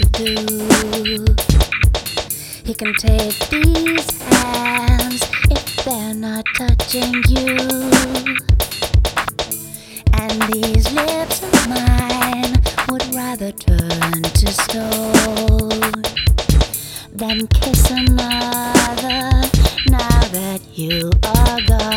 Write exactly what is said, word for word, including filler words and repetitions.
to do. He can take these hands if they're not touching you, and these lips of mine would rather turn to stone than kiss another now that you are gone.